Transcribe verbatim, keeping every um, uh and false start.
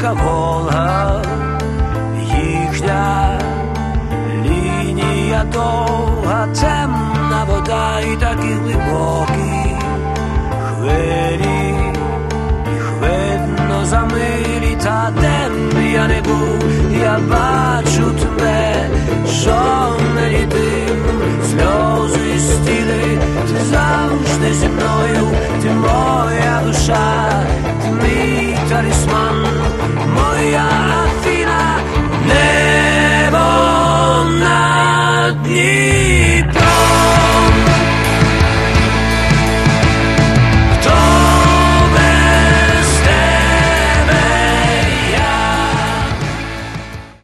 ріка Волга, їхня лінія довга, темна вода і такі глибокі хвилі, їх видно за милі, та де б я не був, я бачу тебе, жовнені дим, сльози стіни, ти завжди зі мною, ти моя душа, ти мій талісман, моя Афіна, небо над ним.